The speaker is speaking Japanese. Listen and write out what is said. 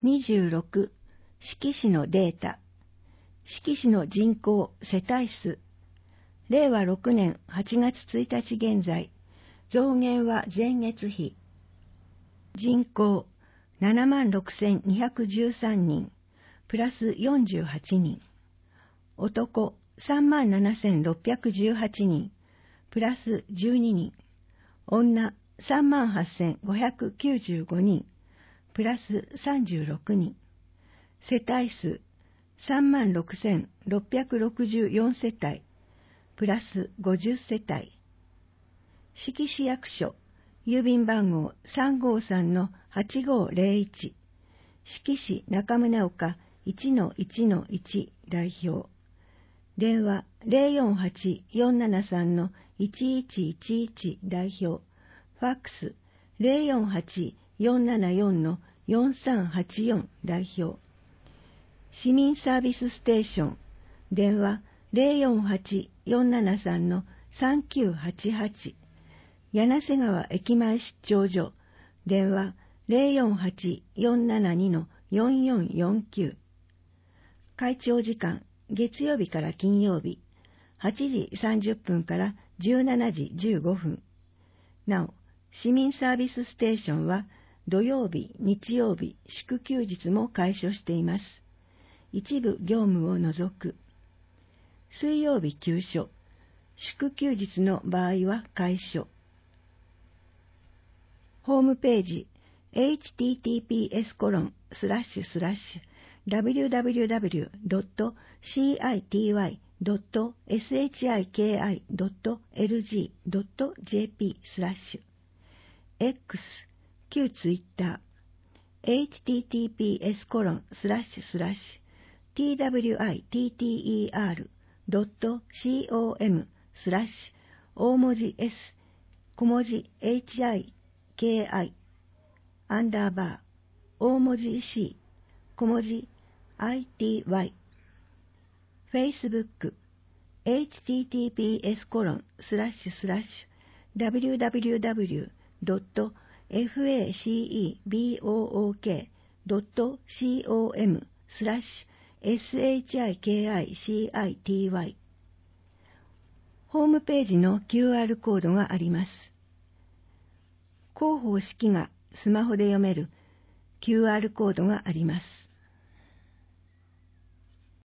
26、志木市のデータ。志木市の人口、世帯数。令和6年8月1日現在、増減は前月比。人口、76,213人、プラス48人。男、37,618人、プラス12人。女、38,595人、プラス36人。世帯数、36,664世帯、プラス50世帯。志木市役所、郵便番号353-8501、志木市中宗岡 1-1-1 代表。電話048-473-1111代表。ファックス048-474-4384代表。市民サービスステーション。電話048-473-3988。柳瀬川駅前出張所。電話048-472-4449。会長時間、月曜日から金曜日、8時30分から17時15分。なお、市民サービスステーションは土曜日、日曜日、祝休日も開所しています。一部業務を除く。水曜日休所、祝休日の場合は開所。ホームページ https://www.city.shiki.lg.jp/ X 旧 Twitter https://twitter.com/ 大文字 s 小文字 hiki アンダーバー大文字 c 小文字 ity。 Facebook www.facebook.com/shikicity。 ホームページの QR コードがあります。広報式がスマホで読める QR コードがあります。